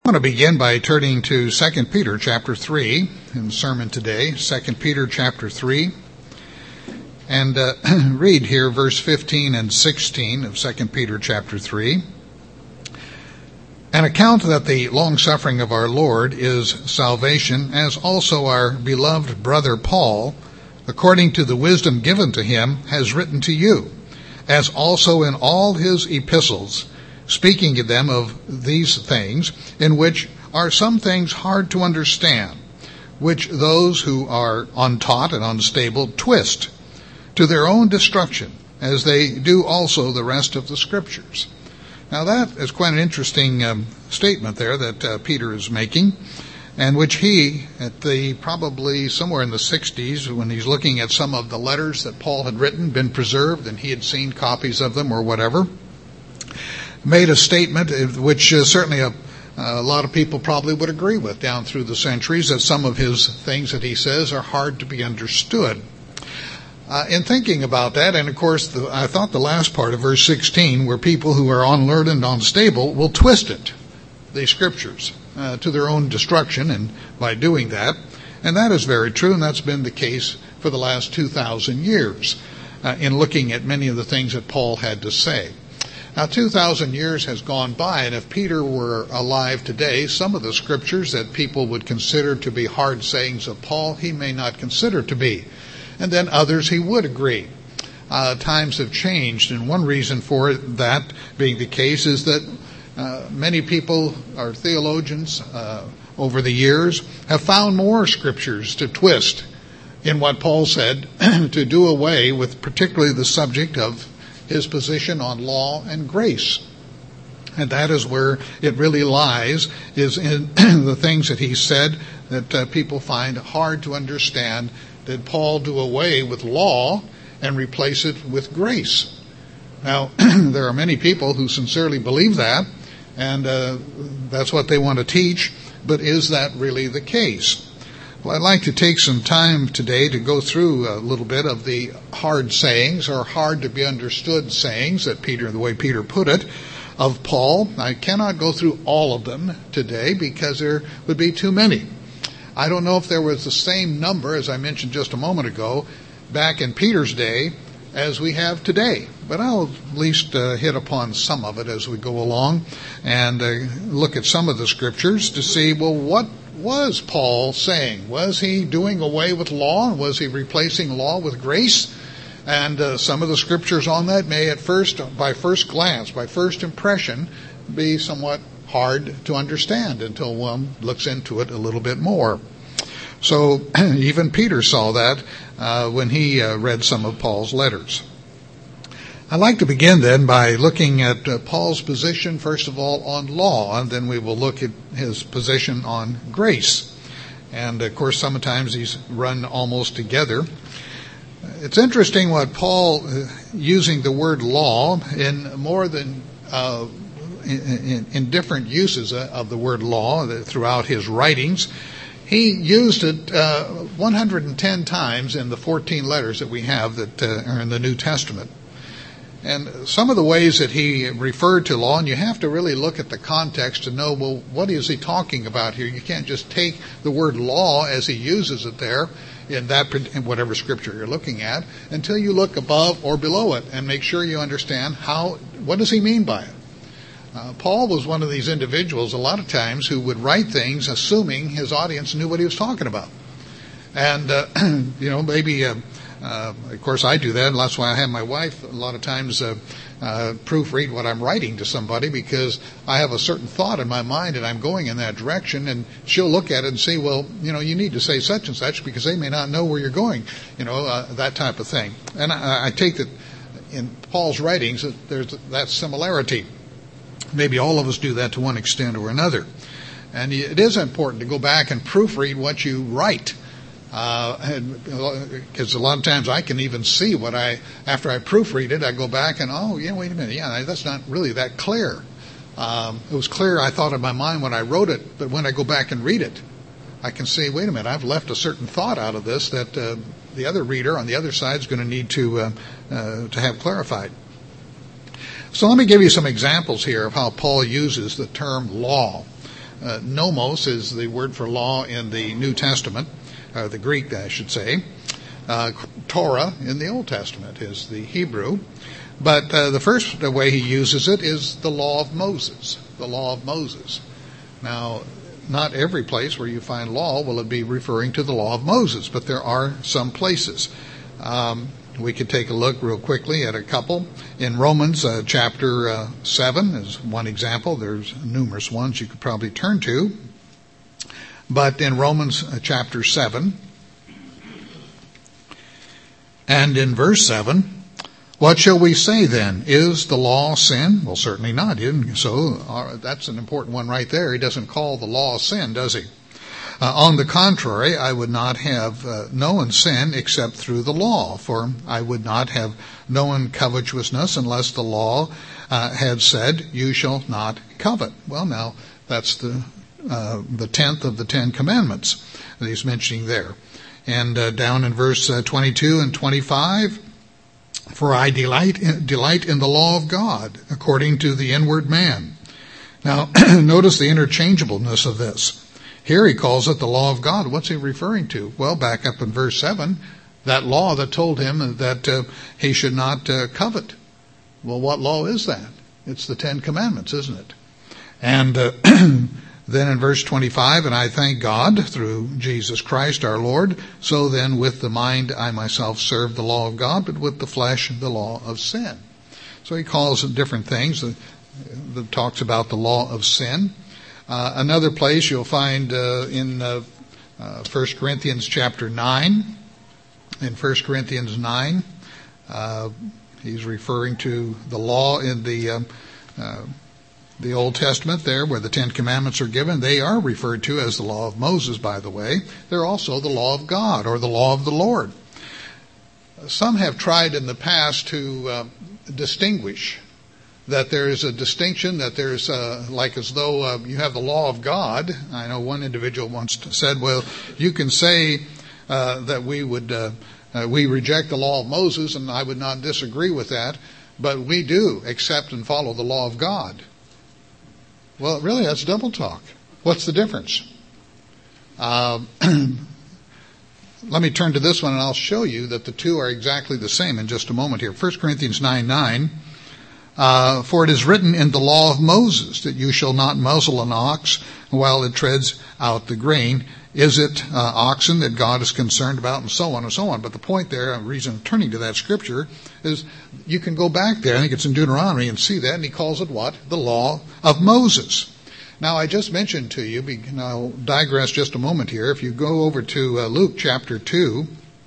I want to begin by turning to 2 Peter chapter 3 in the sermon today, 2 Peter chapter 3, and read here verse 15 and 16 of 2 Peter chapter 3. An account that the long-suffering of our Lord is salvation, as also our beloved brother Paul, according to the wisdom given to him, has written to you, as also in all his epistles, speaking to them of these things, in which are some things hard to understand, which those who are untaught and unstable twist to their own destruction, as they do also the rest of the Scriptures. Now that is quite an interesting statement there that Peter is making, and which he, at the probably somewhere in the 60s, when he's looking at some of the letters that Paul had written, been preserved, and he had seen copies of them or whatever, made a statement which certainly a lot of people probably would agree with down through the centuries, that some of his things that he says are hard to be understood. In thinking about that, and of course I thought the last part of verse 16, where people who are unlearned and unstable will twist it, the Scriptures, to their own destruction, and by doing that, and that is very true, and that's been the case for the last 2,000 years in looking at many of the things that Paul had to say. Now, 2,000 years has gone by, and if Peter were alive today, some of the Scriptures that people would consider to be hard sayings of Paul, he may not consider to be. And then others he would agree. Times have changed, and one reason for that being the case is that many people, or theologians, over the years, have found more Scriptures to twist in what Paul said, to do away with particularly the subject of his position on law and grace. And that is where it really lies, is in the things that he said that people find hard to understand. Did Paul do away with law and replace it with grace? Now, there are many people who sincerely believe that, and that's what they want to teach, but is that really the case? Well, I'd like to take some time today to go through a little bit of the hard sayings, or hard to be understood sayings, that Peter, the way Peter put it, of Paul. I cannot go through all of them today because there would be too many. I don't know if there was the same number, as I mentioned just a moment ago, back in Peter's day as we have today. But I'll at least hit upon some of it as we go along and look at some of the Scriptures to see, well, what was Paul saying? Was he doing away with law, and was he replacing law with grace? And some of the Scriptures on that may at first, by first glance, by first impression, be somewhat hard to understand until one looks into it a little bit more. So even Peter saw that when he read some of Paul's letters. I'd like to begin then by looking at Paul's position, first of all, on law, and then we will look at his position on grace. And, of course, sometimes these run almost together. It's interesting what Paul, using the word law in more than in different uses of the word law throughout his writings, he used it 110 times in the 14 letters that we have that are in the New Testament. And some of the ways that he referred to law, and you have to really look at the context to know, well, what is he talking about here? You can't just take the word law as he uses it there in whatever Scripture you're looking at until you look above or below it and make sure you understand what does he mean by it. Paul was one of these individuals a lot of times who would write things assuming his audience knew what he was talking about. And, maybe... of course, I do that, and that's why I have my wife a lot of times proofread what I'm writing to somebody, because I have a certain thought in my mind and I'm going in that direction, and she'll look at it and say, well, you need to say such and such because they may not know where you're going, that type of thing. And I take that in Paul's writings that there's that similarity. Maybe all of us do that to one extent or another. And it is important to go back and proofread what you write. Because a lot of times I can even see after I proofread it, I go back and, wait a minute, that's not really that clear. It was clear, I thought, in my mind when I wrote it, but when I go back and read it, I can say, wait a minute, I've left a certain thought out of this that the other reader on the other side is going to need to have clarified. So let me give you some examples here of how Paul uses the term law. Nomos is the word for law in the New Testament, or the Greek, I should say. Torah in the Old Testament is the Hebrew. But the first way he uses it is the law of Moses, the law of Moses. Now, not every place where you find law will it be referring to the law of Moses, but there are some places. We could take a look real quickly at a couple. In Romans chapter 7 is one example. There's numerous ones you could probably turn to. But in Romans chapter 7 and in verse 7, what shall we say then? Is the law sin? Well, certainly not. So that's an important one right there. He doesn't call the law sin, does he? On the contrary, I would not have known sin except through the law, for I would not have known covetousness unless the law had said, you shall not covet. Well, now, that's the 10th of the 10 Commandments that he's mentioning there. And down in verse 22 and 25, for I delight in the law of God, according to the inward man. Now, notice the interchangeableness of this. Here he calls it the law of God. What's he referring to? Well, back up in verse 7, that law that told him that he should not covet. Well, what law is that? It's the 10 Commandments, isn't it? And then in verse 25, and I thank God through Jesus Christ our Lord, so then with the mind I myself serve the law of God, but with the flesh the law of sin. So he calls it different things that talks about the law of sin. Another place you'll find in 1 Corinthians chapter 9. In 1 Corinthians 9, he's referring to the law in the Old Testament there where the 10 Commandments are given. They are referred to as the law of Moses, by the way. They're also the law of God or the law of the Lord. Some have tried in the past to distinguish that there is a distinction, that there's like as though you have the law of God. I know one individual once said, well, you can say that we reject the law of Moses, and I would not disagree with that, but we do accept and follow the law of God. Well, really, that's double talk. What's the difference? Let me turn to this one, and I'll show you that the two are exactly the same in just a moment here. 1 Corinthians 9:9. For it is written in the law of Moses that you shall not muzzle an ox while it treads out the grain. Is it oxen that God is concerned about, and so on and so on. But the point there, the reason I'm turning to that scripture, is you can go back there, I think it's in Deuteronomy, and see that, and he calls it what? The law of Moses. Now, I just mentioned to you, and I'll digress just a moment here, if you go over to Luke chapter 2,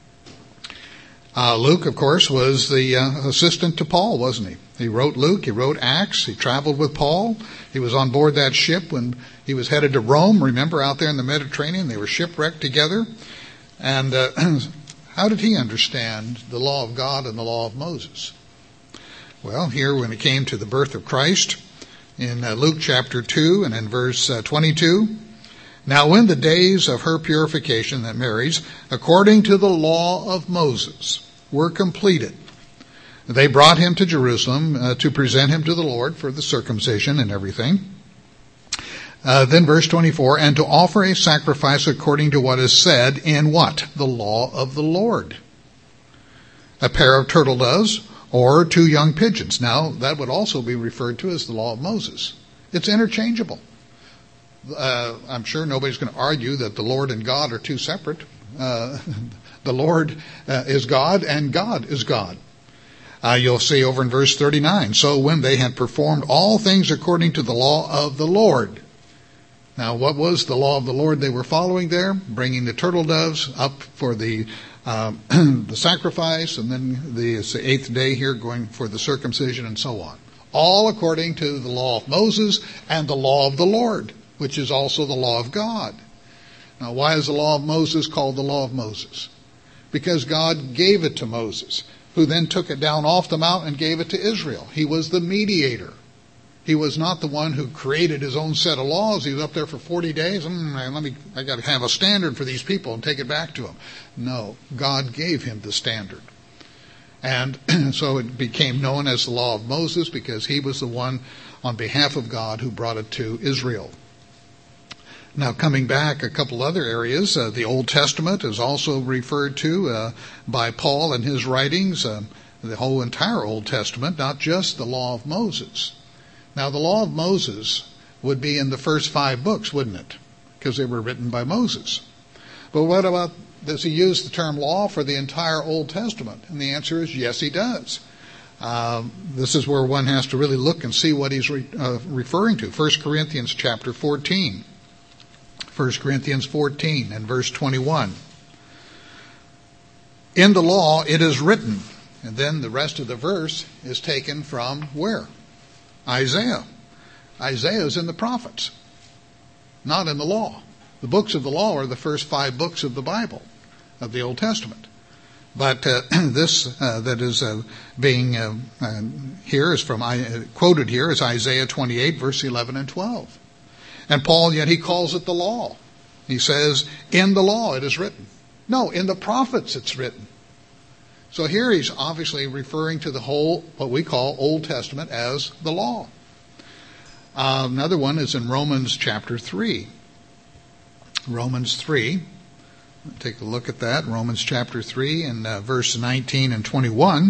Luke, of course, was the assistant to Paul, wasn't he? He wrote Luke, he wrote Acts, he traveled with Paul. He was on board that ship when he was headed to Rome. Remember, out there in the Mediterranean, they were shipwrecked together. And how did he understand the law of God and the law of Moses? Well, here when it came to the birth of Christ, in Luke chapter 2 and in verse 22, now when the days of her purification, that Mary's, according to the law of Moses, were completed, they brought him to Jerusalem to present him to the Lord for the circumcision and everything. Then verse 24, and to offer a sacrifice according to what is said in what? The law of the Lord. A pair of turtle doves or 2 young pigeons. Now, that would also be referred to as the law of Moses. It's interchangeable. I'm sure nobody's going to argue that the Lord and God are two separate. The Lord is God and God is God. You'll see over in verse 39, so when they had performed all things according to the law of the Lord. Now, what was the law of the Lord they were following there? Bringing the turtle doves up for the sacrifice, and then it's the 8th day here going for the circumcision and so on. All according to the law of Moses and the law of the Lord, which is also the law of God. Now, why is the law of Moses called the law of Moses? Because God gave it to Moses, who then took it down off the mountain and gave it to Israel. He was the mediator. He was not the one who created his own set of laws. He was up there for 40 days. I got to have a standard for these people and take it back to them. No, God gave him the standard. And so it became known as the law of Moses because he was the one on behalf of God who brought it to Israel. Now, coming back a couple other areas, the Old Testament is also referred to by Paul in his writings, the whole entire Old Testament, not just the Law of Moses. Now, the Law of Moses would be in the first 5 books, wouldn't it? Because they were written by Moses. But what about, does he use the term law for the entire Old Testament? And the answer is yes, he does. This is where one has to really look and see what he's referring to. 1 Corinthians chapter 14. 1 Corinthians 14 and verse 21. In the law it is written, and then the rest of the verse is taken from where? Isaiah. Isaiah is in the prophets, not in the law. The books of the law are the first 5 books of the Bible, of the Old Testament. But this that is being here is from quoted here is Isaiah 28, verse 11 and 12. And Paul, yet he calls it the law. He says, in the law it is written. No, in the prophets it's written. So here he's obviously referring to the whole, what we call Old Testament as the law. Another one is in Romans chapter 3. Romans 3. Take a look at that. Romans chapter 3 and verse 19 and 21.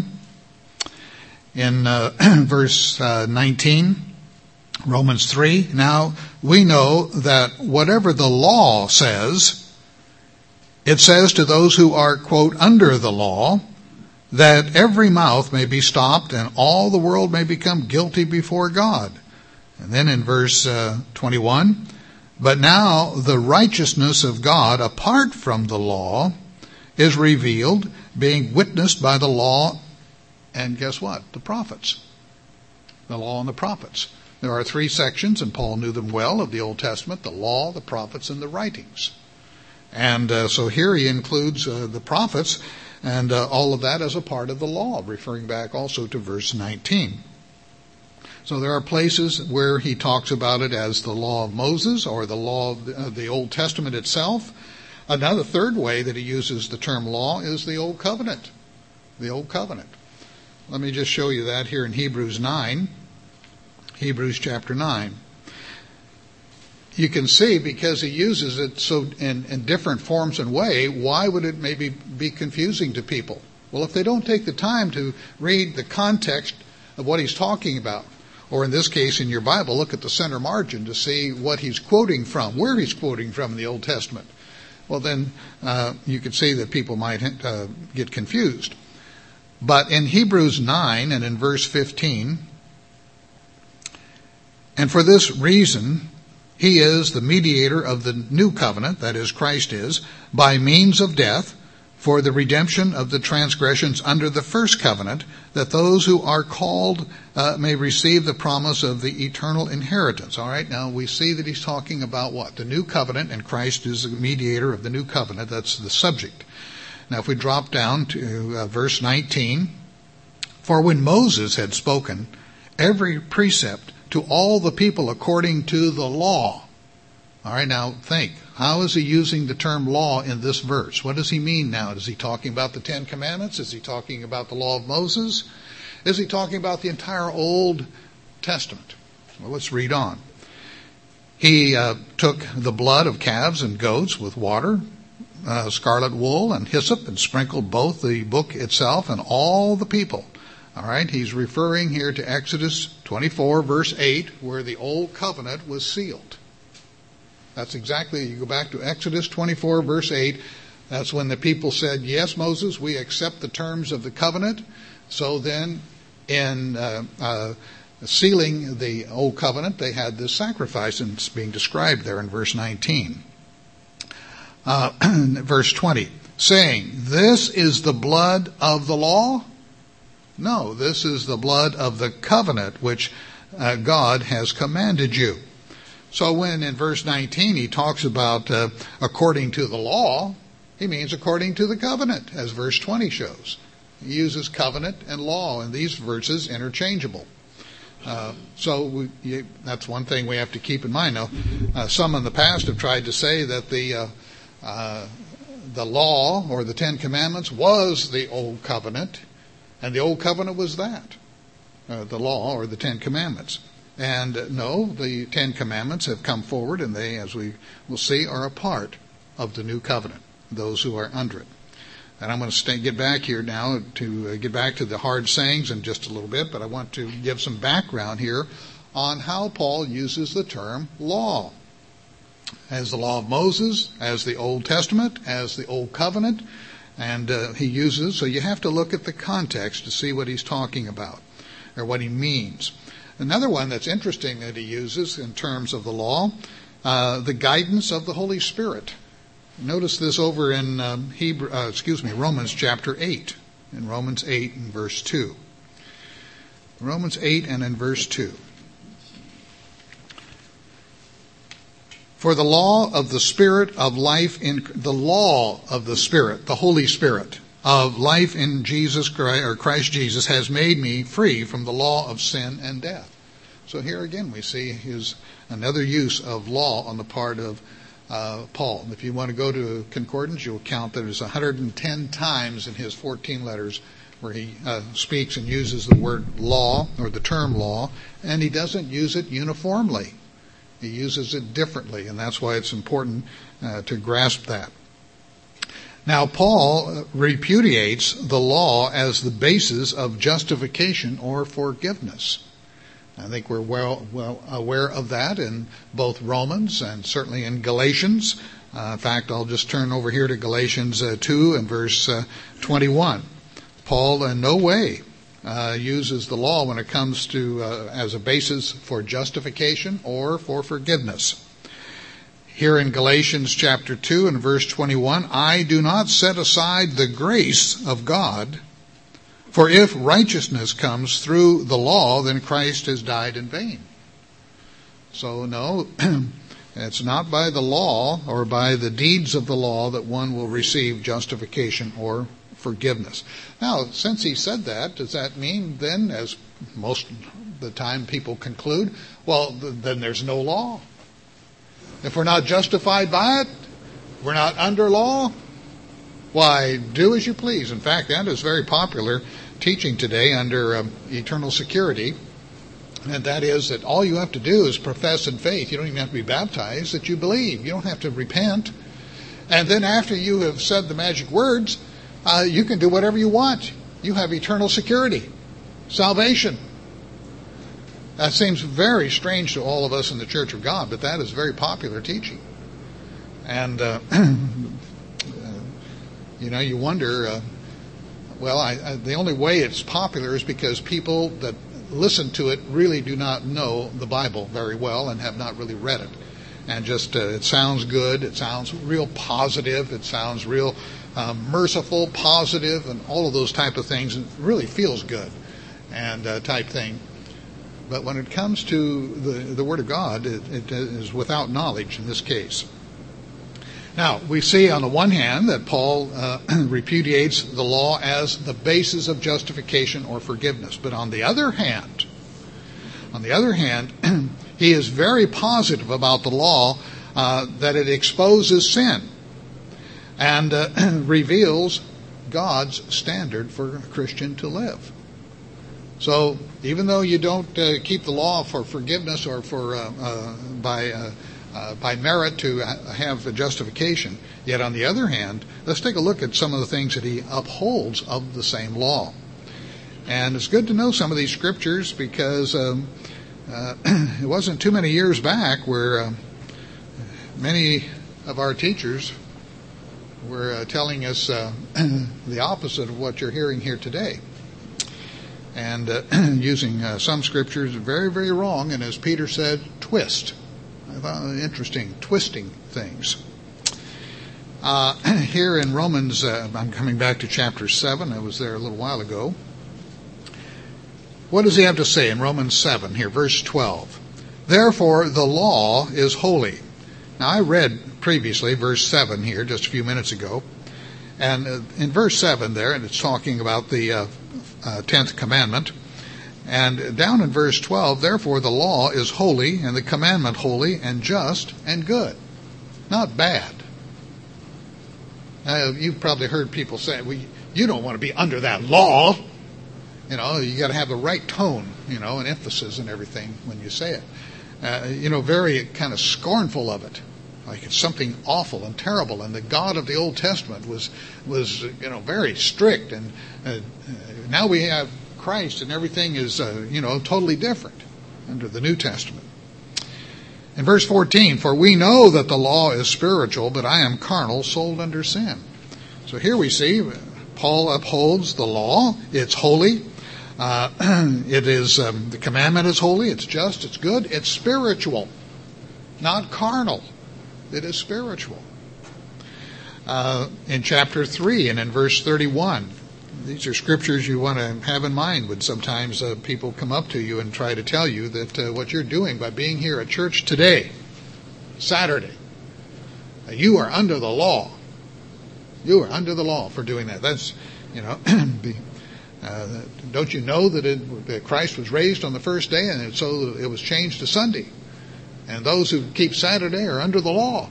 In verse 19, Romans 3, now we know that whatever the law says, it says to those who are, quote, under the law, that every mouth may be stopped and all the world may become guilty before God. And then in verse 21, but now the righteousness of God apart from the law is revealed, being witnessed by the law and guess what? The prophets. The law and the prophets. There are 3 sections, and Paul knew them well, of the Old Testament: the law, the prophets, and the writings. And so here he includes the prophets and all of that as a part of the law, referring back also to verse 19. So there are places where he talks about it as the law of Moses or the law of the Old Testament itself. Another third way that he uses the term law is the Old Covenant. The Old Covenant. Let me just show you that here in Hebrews 9. Hebrews chapter 9. You can see, because he uses it so in different forms and way, why would it maybe be confusing to people? Well, if they don't take the time to read the context of what he's talking about, or in this case in your Bible, look at the center margin to see what he's quoting from, where he's quoting from in the Old Testament, well then you can see that people might get confused. But in Hebrews 9 and in verse 15, and for this reason he is the mediator of the new covenant, that is, Christ is, by means of death, for the redemption of the transgressions under the first covenant, that those who are called may receive the promise of the eternal inheritance. All right, now we see that he's talking about what? The new covenant, and Christ is the mediator of the new covenant. That's the subject. Now if we drop down to verse 19, for when Moses had spoken every precept to all the people according to the law. All right, now think. How is he using the term law in this verse? What does he mean now? Is he talking about the 10 Commandments? Is he talking about the law of Moses? Is he talking about the entire Old Testament? Well, let's read on. He took the blood of calves and goats with water, scarlet wool, and hyssop, and sprinkled both the book itself and all the people. All right, he's referring here to Exodus 24, verse 8, where the Old Covenant was sealed. That's exactly, you go back to Exodus 24, verse 8, that's when the people said, yes, Moses, we accept the terms of the covenant. So then, in sealing the Old Covenant, they had this sacrifice, and it's being described there in verse 19. Verse 20, saying, this is the blood of the law? No, this is the blood of the covenant which God has commanded you. So when in verse 19 he talks about according to the law, he means according to the covenant, as verse 20 shows. He uses covenant and law in these verses interchangeable. So that's one thing we have to keep in mind. Now, some in the past have tried to say that the law or the 10 Commandments was the Old Covenant, and the Old Covenant was that, the law or the 10 Commandments. And no, the Ten Commandments have come forward, and they, as we will see, are a part of the new covenant, those who are under it. And I'm going to get back here now to get back to the hard sayings in just a little bit, but I want to give some background here on how Paul uses the term law. As the law of Moses, as the Old Testament, as the Old Covenant, and he uses, so you have to look at the context to see what he's talking about, or what he means. Another one that's interesting that he uses in terms of the law, the guidance of the Holy Spirit. Notice this over in Romans chapter 8. In Romans 8 and verse 2. Romans 8 and in verse 2. For the law of the Spirit of life in the law of the Spirit, the Holy Spirit of life in Jesus Christ, or Christ Jesus, has made me free from the law of sin and death. So here again we see another use of law on the part of Paul. If you want to go to concordance, you'll count that there's 110 times in his 14 letters where he speaks and uses the word law, or the term law, and he doesn't use it uniformly. He uses it differently, and that's why it's important to grasp that. Now, Paul repudiates the law as the basis of justification or forgiveness. I think we're well aware of that in both Romans and certainly in Galatians. In fact, I'll just turn over here to Galatians 2 and verse 21. Paul in no way uses the law when it comes to as a basis for justification or for forgiveness. Here in Galatians chapter 2 and verse 21, I do not set aside the grace of God, for if righteousness comes through the law, then Christ has died in vain. So no, it's not by the law or by the deeds of the law that one will receive justification or forgiveness. Now, since he said that, does that mean then, as most of the time people conclude, well, then there's no law? If we're not justified by it, we're not under law, why, do as you please. In fact, that is very popular teaching today under eternal security, and that is that all you have to do is profess in faith. You don't even have to be baptized, that you believe. You don't have to repent. And then after you have said the magic words, you can do whatever you want. You have eternal security, salvation. That seems very strange to all of us in the Church of God, but that is very popular teaching. And, you wonder, the only way it's popular is because people that listen to it really do not know the Bible very well and have not really read it. And just, it sounds good, it sounds real positive, it sounds real merciful, positive, and all of those type of things. It really feels good and type thing. But when it comes to the Word of God, it is without knowledge in this case. Now, we see on the one hand that Paul repudiates the law as the basis of justification or forgiveness. But on the other hand, he is very positive about the law, that it exposes sin and reveals God's standard for a Christian to live. So even though you don't keep the law for forgiveness or for by merit to have a justification, yet on the other hand, let's take a look at some of the things that he upholds of the same law. And it's good to know some of these scriptures because it wasn't too many years back where many of our teachers were telling us the opposite of what you're hearing here today. And using some scriptures very, very wrong, and as Peter said, twist. I found it interesting, twisting things. Here in Romans, I'm coming back to chapter 7. I was there a little while ago. What does he have to say in Romans 7 here, verse 12? Therefore, the law is holy. Now, I read previously verse 7 here just a few minutes ago. And in verse 7 there, and it's talking about the 10th commandment. And down in verse 12, therefore the law is holy, and the commandment holy, and just, and good. Not bad. You've probably heard people say, well, you don't want to be under that law. You got to have the right tone, and emphasis and everything when you say it. Very kind of scornful of it, like it's something awful and terrible. And the God of the Old Testament was very strict, and now we have Christ, and everything is totally different under the New Testament. In verse 14, for we know that the law is spiritual, but I am carnal, sold under sin. So here we see Paul upholds the law. It's holy. It is the commandment is holy. It's just. It's good. It's spiritual, not carnal. It is spiritual. In chapter 3 and in verse 31, these are scriptures you want to have in mind when sometimes people come up to you and try to tell you that what you're doing by being here at church today, Saturday, you are under the law. You are under the law for doing that. That's, don't you know that Christ was raised on the first day, and so it was changed to Sunday? And those who keep Saturday are under the law.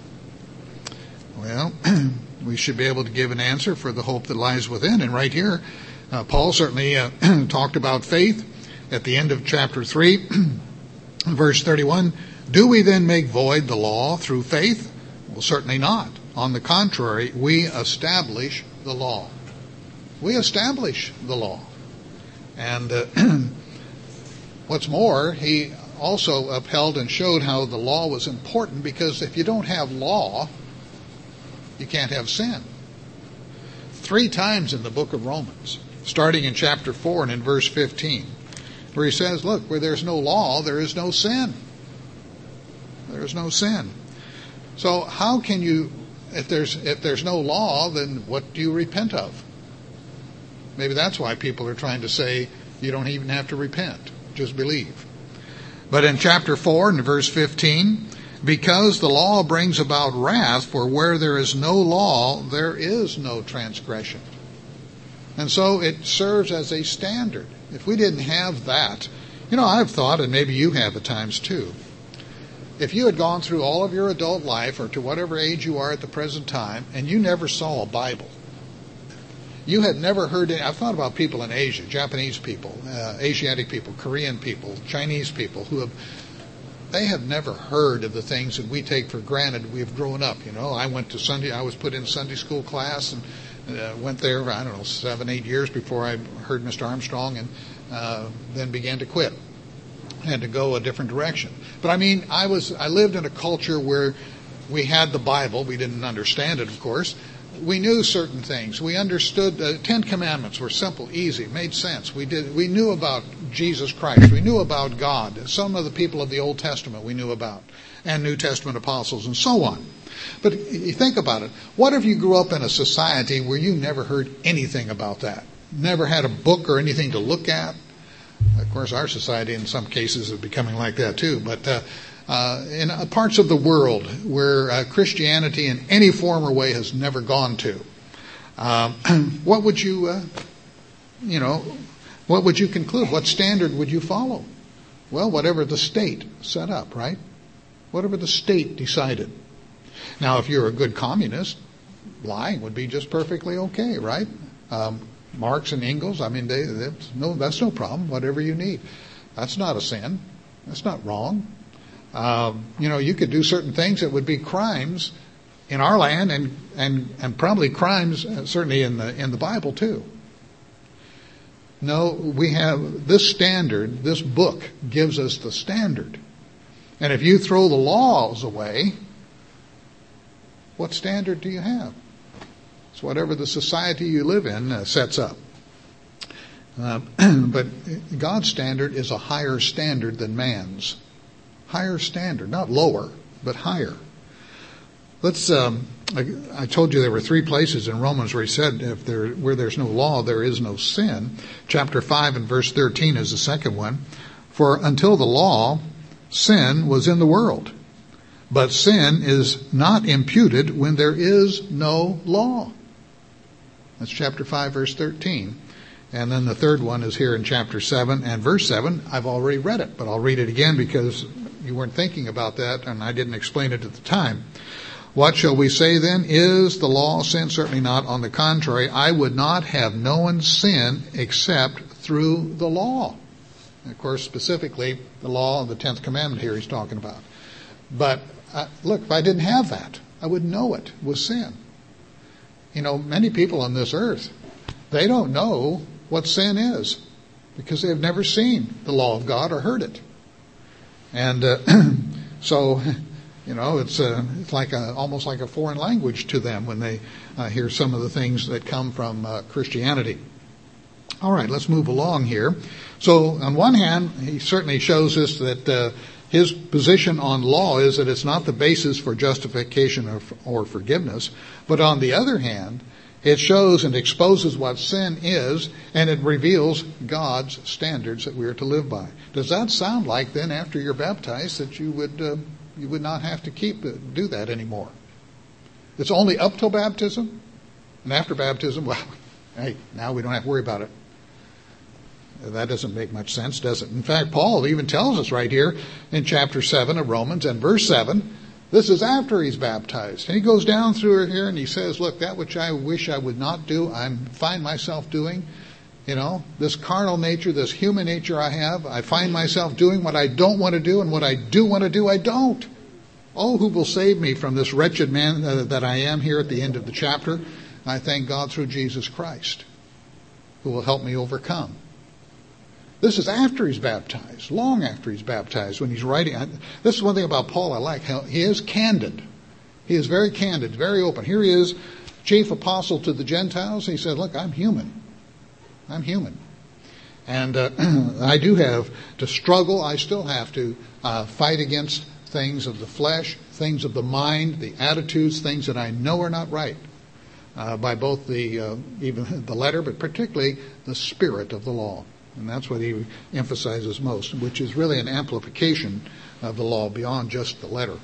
Well, we should be able to give an answer for the hope that lies within. And right here, Paul certainly talked about faith at the end of chapter 3, verse 31. Do we then make void the law through faith? Well, certainly not. On the contrary, we establish the law. We establish the law. And what's more, he also upheld and showed how the law was important, because if you don't have law, you can't have sin. 3 times in the book of Romans, starting in chapter 4 and in verse 15, where he says, look, where there's no law, there is no sin. There is no sin. So how can you, if there's no law, then what do you repent of? Maybe that's why people are trying to say you don't even have to repent, just believe. But in chapter 4 and verse 15, because the law brings about wrath, for where there is no law, there is no transgression. And so it serves as a standard. If we didn't have that, I've thought, and maybe you have at times too, if you had gone through all of your adult life, or to whatever age you are at the present time, and you never saw a Bible, you had never heard it. I've thought about people in Asia, Japanese people, Asiatic people, Korean people, Chinese people, they have never heard of the things that we take for granted. We've grown up. I was put in Sunday school class and went there, 7, 8 years before I heard Mr. Armstrong, and then began to quit and to go a different direction. But I lived in a culture where we had the Bible. We didn't understand it, of course. We knew certain things. We understood the 10 Commandments were simple, easy, made sense. We knew about Jesus Christ. We knew about God. Some of the people of the Old Testament we knew about, and New Testament apostles, and so on. But you think about it. What if you grew up in a society where you never heard anything about that? Never had a book or anything to look at? Of course, our society in some cases is becoming like that too. But in parts of the world where Christianity in any form or way has never gone to, what would you, what would you conclude? What standard would you follow? Well, whatever the state set up, right? Whatever the state decided. Now, if you're a good communist, lying would be just perfectly okay, right? Marx and Engels, that's no problem. Whatever you need, that's not a sin. That's not wrong. You could do certain things that would be crimes in our land, and probably crimes certainly in the Bible too. No, we have this standard. This book gives us the standard. And if you throw the laws away, what standard do you have? It's whatever the society you live in sets up. But God's standard is a higher standard than man's. Higher standard, not lower, but higher. I told you there were 3 places in Romans where he said where there's no law, there is no sin. Chapter 5 and verse 13 is the second one. For until the law, sin was in the world. But sin is not imputed when there is no law. That's chapter 5, verse 13. And then the third one is here in chapter 7 and verse 7. I've already read it, but I'll read it again because you weren't thinking about that and I didn't explain it at the time. What shall we say then? Is the law sin? Certainly not. On the contrary, I would not have known sin except through the law. And of course, specifically, the law of the 10th commandment here he's talking about. But look, if I didn't have that, I wouldn't know it was sin. Many people on this earth, they don't know what sin is because they've never seen the law of God or heard it. And so, it's like almost like a foreign language to them when they hear some of the things that come from Christianity. All right, let's move along here. So, on one hand, he certainly shows us that his position on law is that it's not the basis for justification or forgiveness. But on the other hand, it shows and exposes what sin is, and it reveals God's standards that we are to live by. Does that sound like then, after you're baptized, that you would not have to do that anymore? It's only up till baptism, and after baptism, well, hey, now we don't have to worry about it. That doesn't make much sense, does it? In fact, Paul even tells us right here in chapter 7 of Romans and verse 7, this is after he's baptized. And he goes down through here and he says, look, that which I wish I would not do, I find myself doing. This carnal nature, this human nature I have, I find myself doing what I don't want to do, and what I do want to do, I don't. Oh, who will save me from this wretched man that I am here at the end of the chapter? I thank God through Jesus Christ, who will help me overcome. This is after he's baptized, long after he's baptized, when he's writing. This is one thing about Paul I like. How he is candid. He is very candid, very open. Here he is, chief apostle to the Gentiles. He said, look, I'm human. I'm human. And I do have to struggle. I still have to fight against things of the flesh, things of the mind, the attitudes, things that I know are not right. By both even the letter, but particularly the spirit of the law. And that's what he emphasizes most, which is really an amplification of the law beyond just the letter.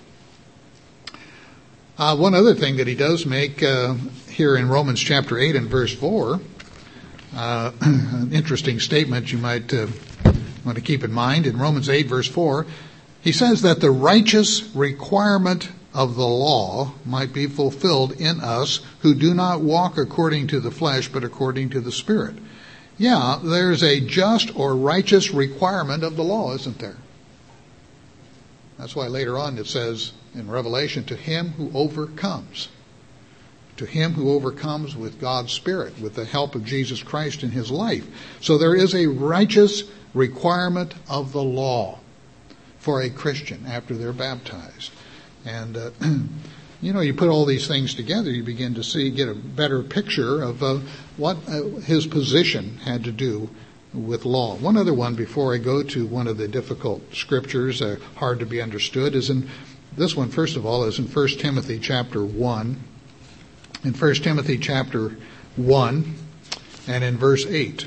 One other thing that he does make here in Romans chapter 8 and verse 4, an interesting statement you might want to keep in mind. In Romans 8 verse 4, he says that the righteous requirement of the law might be fulfilled in us who do not walk according to the flesh, but according to the Spirit. Yeah, there's a just or righteous requirement of the law, isn't there? That's why later on it says in Revelation, to him who overcomes. To him who overcomes with God's Spirit, with the help of Jesus Christ in his life. So there is a righteous requirement of the law for a Christian after they're baptized. And, you put all these things together, you begin to get a better picture of what his position had to do with law. One other one before I go to one of the difficult scriptures, hard to be understood, is in this one, first of all, is in 1 Timothy chapter 1. In 1 Timothy chapter 1 and in verse 8.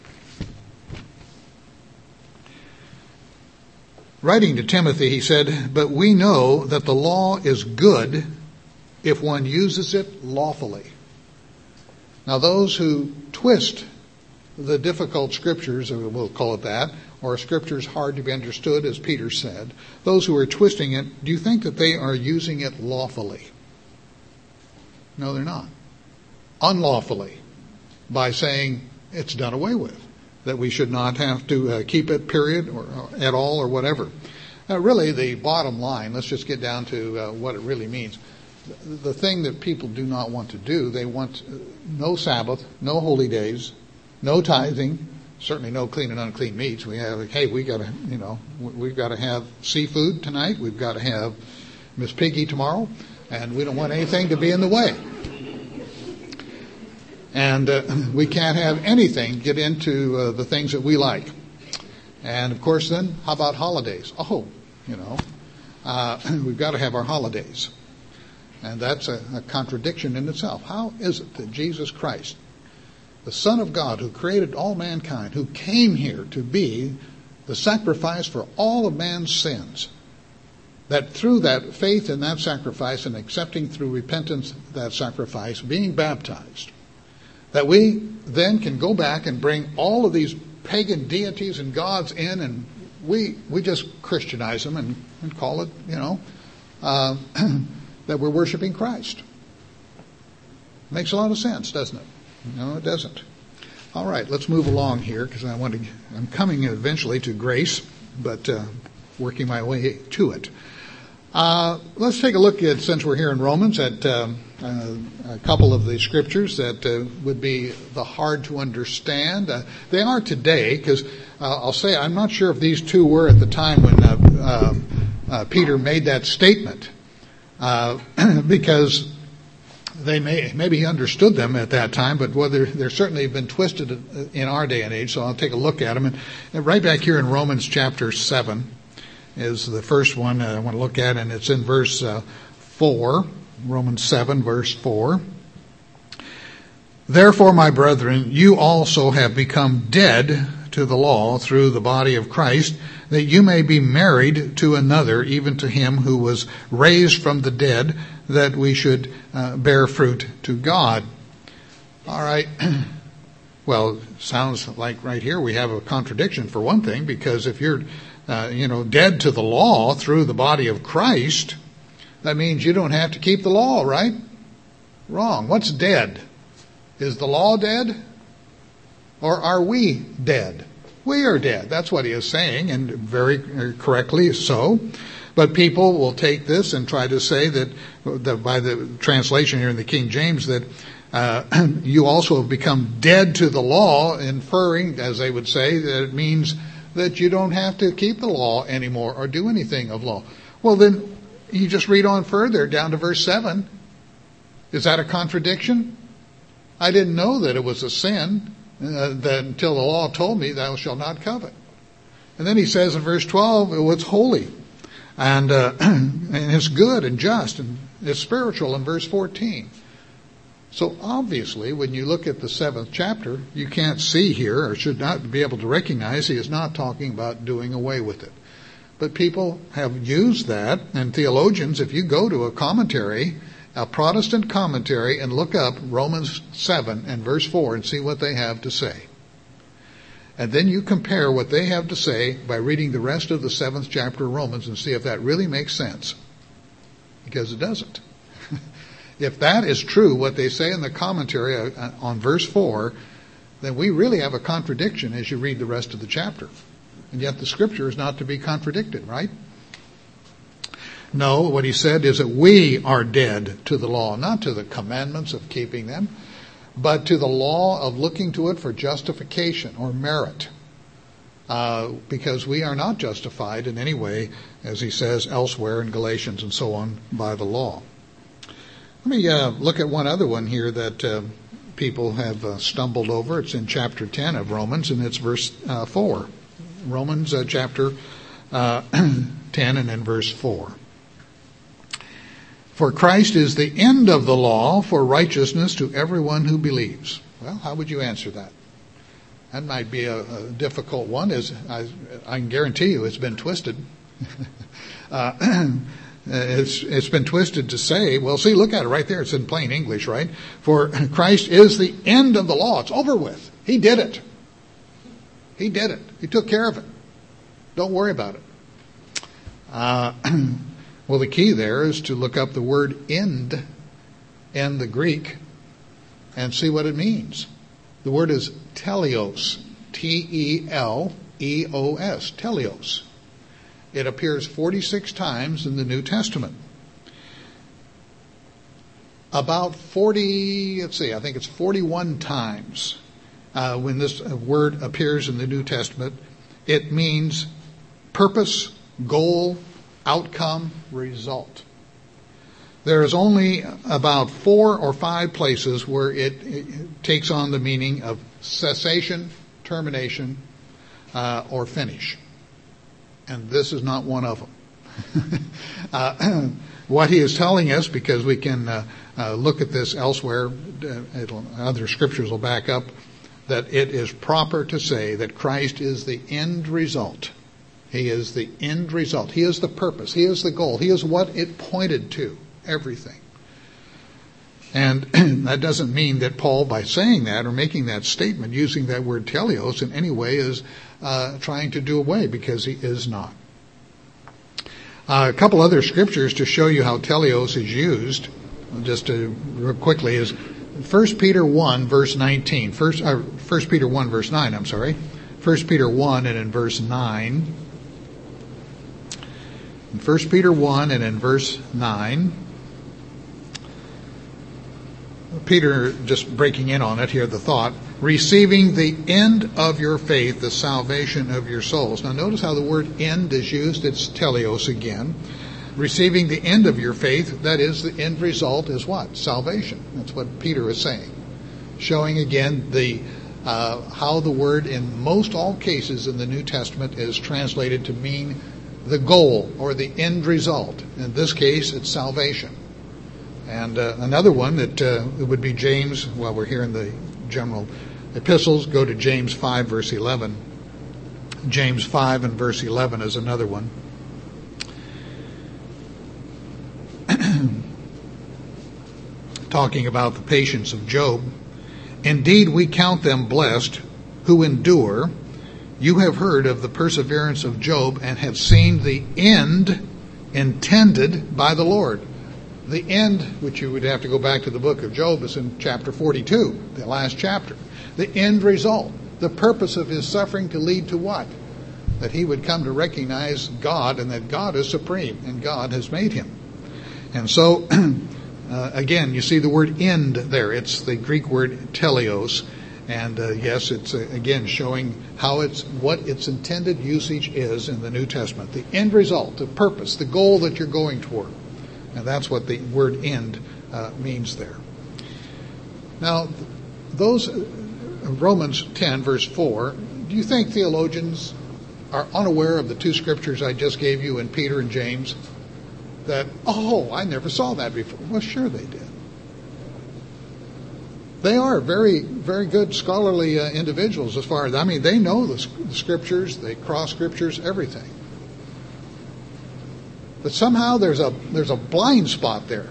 Writing to Timothy, he said, but we know that the law is good if one uses it lawfully. Now those who twist the difficult scriptures, or we'll call it that, or scriptures hard to be understood, as Peter said, those who are twisting it, do you think that they are using it lawfully? No, they're not. Unlawfully, by saying it's done away with, that we should not have to keep it, period, or at all, or whatever. Really, the bottom line, let's just get down to what it really means. The thing that people do not want to do, they want no Sabbath, no holy days, no tithing, certainly no clean and unclean meats. We've got to have seafood tonight. We've got to have Miss Piggy tomorrow, and we don't want anything to be in the way. And we can't have anything get into the things that we like. And of course, then how about holidays? We've got to have our holidays. And that's a contradiction in itself. How is it that Jesus Christ, the Son of God who created all mankind, who came here to be the sacrifice for all of man's sins, that through that faith in that sacrifice and accepting through repentance that sacrifice, being baptized, that we then can go back and bring all of these pagan deities and gods in, and we just Christianize them and call it, that we're worshiping Christ. Makes a lot of sense, doesn't it? No, it doesn't. All right, let's move along here because I'm coming eventually to grace, but working my way to it. Let's take a look at, since we're here in Romans, at a couple of the scriptures that would be the hard to understand. They are today, because I'll say I'm not sure if these two were at the time when Peter made that statement, because they maybe he understood them at that time, but whether they're certainly been twisted in our day and age. So I'll take a look at them. And right back here in Romans chapter 7 is the first one I want to look at, and it's in verse 4. Romans 7, verse 4. Therefore, my brethren, you also have become dead to the law through the body of Christ, that you may be married to another, even to him who was raised from the dead, that we should bear fruit to God. All right. Well, sounds like right here we have a contradiction for one thing, because if you're, dead to the law through the body of Christ, that means you don't have to keep the law, right? Wrong. What's dead? Is the law dead? Or are we dead? We are dead. That's what he is saying, and very correctly so. But people will take this and try to say that by the translation here in the King James, that you also have become dead to the law, inferring, as they would say, that it means that you don't have to keep the law anymore or do anything of law. Well, then you just read on further down to verse 7. Is that a contradiction? I didn't know that it was a sin that until the law told me, thou shalt not covet. And then he says in verse 12, it's holy and it's good and just and it's spiritual in verse 14. So obviously, when you look at the 7th chapter, you can't see here, or should not be able to recognize, he is not talking about doing away with it. But people have used that, and theologians, if you go to a commentary, a Protestant commentary, and look up Romans 7 and verse 4 and see what they have to say. And then you compare what they have to say by reading the rest of the 7th chapter of Romans and see if that really makes sense. Because it doesn't. If that is true, what they say in the commentary on verse 4, then we really have a contradiction as you read the rest of the chapter. And yet the scripture is not to be contradicted, right? No, what he said is that we are dead to the law, not to the commandments of keeping them, but to the law of looking to it for justification or merit. Because we are not justified in any way, as he says elsewhere in Galatians and so on, by the law. Let me look at one other one here that people have stumbled over. It's in chapter 10 of Romans, and it's verse 4. Romans chapter 10 and in verse 4. For Christ is the end of the law for righteousness to everyone who believes. Well, how would you answer that? That might be a difficult one. I can guarantee you it's been twisted. It's been twisted to say, well, see, look at it right there. It's in plain English, right? For Christ is the end of the law. It's over with. He did it. He did it. He took care of it. Don't worry about it. Well, the key there is to look up the word end in the Greek and see what it means. The word is teleos. Teleos. Teleos. It appears 46 times in the New Testament. About 40, I think it's 41 times when this word appears in the New Testament. It means purpose, goal, outcome, result. There is only about 4 or 5 places where it takes on the meaning of cessation, termination, or finish. And this is not one of them. What he is telling us, because we can look at this elsewhere, other scriptures will back up, that it is proper to say that Christ is the end result. He is the end result. He is the purpose. He is the goal. He is what it pointed to, everything. And that doesn't mean that Paul, by saying that or making that statement, using that word teleos in any way, is trying to do away, because he is not. A couple other scriptures to show you how teleos is used, just to real quickly, is 1 Peter 1, verse 19. 1 Peter 1, verse 9, I'm sorry. 1 Peter 1 and in verse 9. In 1 Peter 1 and in verse 9, Peter, just breaking in on it here, the thought, receiving the end of your faith, the salvation of your souls. Now notice how the word end is used. It's teleos again. Receiving the end of your faith, that is, the end result is what? Salvation. That's what Peter is saying. Showing again the how the word in most all cases in the New Testament is translated to mean the goal or the end result. In this case, it's salvation. And another one that it would be James, well, we're here in the general epistles, go to James 5, verse 11. James 5 and verse 11 is another one. Talking about the patience of Job. Indeed, we count them blessed who endure. You have heard of the perseverance of Job and have seen the end intended by the Lord. The end, which you would have to go back to the book of Job, is in chapter 42, the last chapter. The end result, the purpose of his suffering to lead to what? That he would come to recognize God and that God is supreme and God has made him. And so, again, you see the word end there. It's the Greek word teleos. And yes, it's again showing how what its intended usage is in the New Testament. The end result, the purpose, the goal that you're going toward. And that's what the word end means there. Now, those Romans 10, verse 4, do you think theologians are unaware of the two scriptures I just gave you in Peter and James? That, oh, I never saw that before. Well, sure they did. They are very, very good scholarly individuals as far as, I mean, they know the scriptures, they cross scriptures, everything. But somehow there's a blind spot there.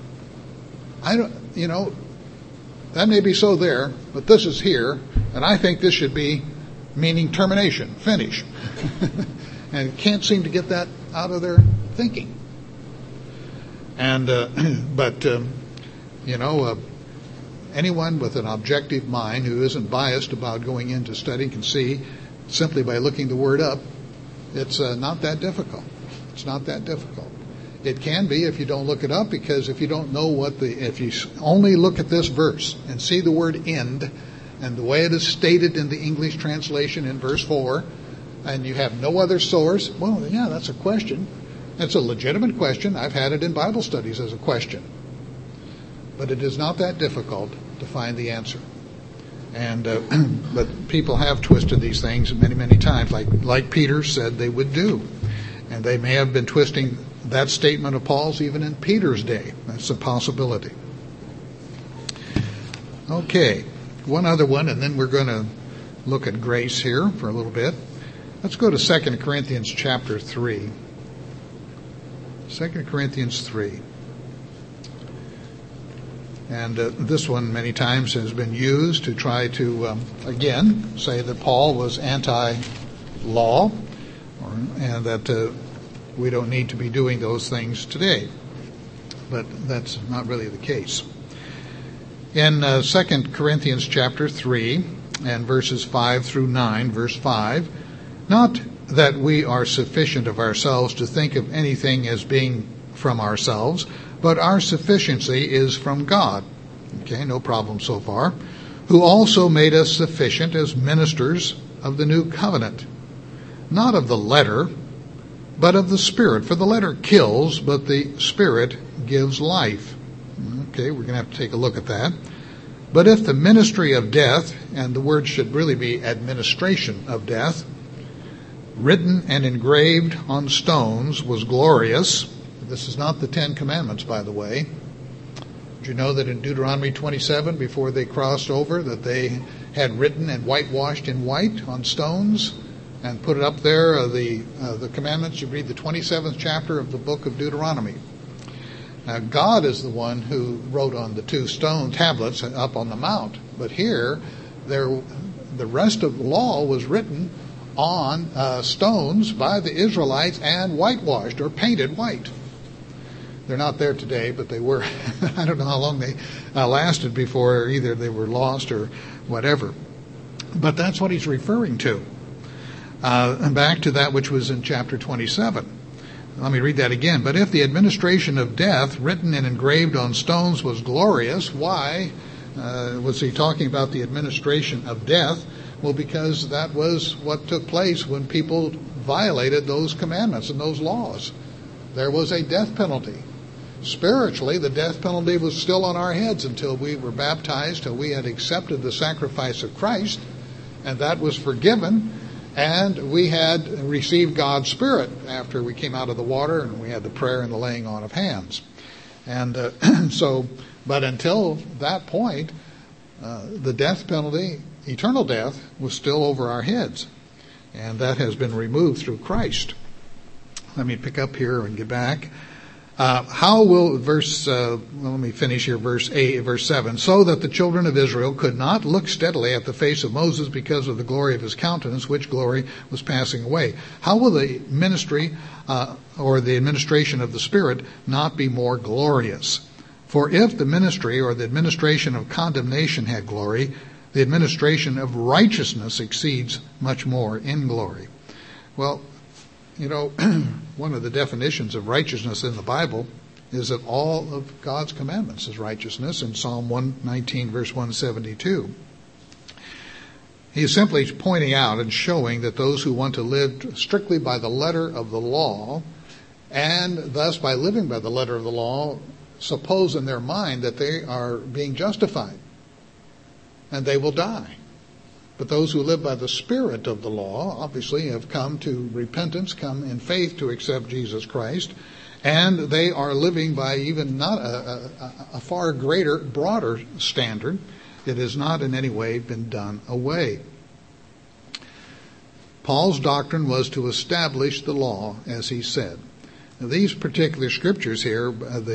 That may be so there, but this is here, and I think this should be meaning termination, finish. And can't seem to get that out of their thinking. And anyone with an objective mind who isn't biased about going into study can see simply by looking the word up, it's not that difficult. It's not that difficult. It can be if you don't look it up, because if you don't know if you only look at this verse and see the word end and the way it is stated in the English translation in verse 4, and you have no other source, well, yeah, that's a question. It's a legitimate question. I've had it in Bible studies as a question. But it is not that difficult to find the answer. And but people have twisted these things many, many times, like Peter said they would do. And they may have been twisting that statement of Paul's even in Peter's day. That's a possibility. Okay, one other one, and then we're going to look at grace here for a little bit. Let's go to 2 Corinthians chapter 3. 2 Corinthians 3. And this one many times has been used to try to, again, say that Paul was anti-law, and that we don't need to be doing those things today. But that's not really the case. In 2 Corinthians chapter 3 and verses 5 through 9, verse 5, not that we are sufficient of ourselves to think of anything as being from ourselves, but our sufficiency is from God. Okay, no problem so far. Who also made us sufficient as ministers of the new covenant, not of the letter, but of the Spirit. For the letter kills, but the Spirit gives life. Okay, we're going to have to take a look at that. But if the ministry of death, and the word should really be administration of death, written and engraved on stones, was glorious. This is not the Ten Commandments, by the way. Did you know that in Deuteronomy 27, before they crossed over, that they had written and whitewashed in white on stones and put it up there, the commandments? You read the 27th chapter of the book of Deuteronomy. Now, God is the one who wrote on the two stone tablets up on the mount. But here, the rest of the law was written on stones by the Israelites and whitewashed or painted white. They're not there today, but they were. I don't know how long they lasted before either they were lost or whatever. But that's what he's referring to. And back to that which was in chapter 27. Let me read that again. But if the administration of death, written and engraved on stones, was glorious, why was he talking about the administration of death? Well, because that was what took place when people violated those commandments and those laws. There was a death penalty. Spiritually, the death penalty was still on our heads until we were baptized, till we had accepted the sacrifice of Christ, and that was forgiven, and we had received God's Spirit after we came out of the water, and we had the prayer and the laying on of hands. And but until that point, the death penalty, eternal death, was still over our heads, and that has been removed through Christ. Let me pick up here and get back. How will let me finish here, verse 7. So that the children of Israel could not look steadily at the face of Moses because of the glory of his countenance, which glory was passing away. How will the ministry or the administration of the Spirit not be more glorious? For if the ministry or the administration of condemnation had glory, the administration of righteousness exceeds much more in glory. Well, you know, one of the definitions of righteousness in the Bible is that all of God's commandments is righteousness in Psalm 119, verse 172. He is simply pointing out and showing that those who want to live strictly by the letter of the law, and thus by living by the letter of the law, suppose in their mind that they are being justified, and they will die. But those who live by the Spirit of the law obviously have come to repentance, come in faith to accept Jesus Christ, and they are living by even not a far greater, broader standard. It has not in any way been done away. Paul's doctrine was to establish the law, as he said. Now, these particular scriptures here,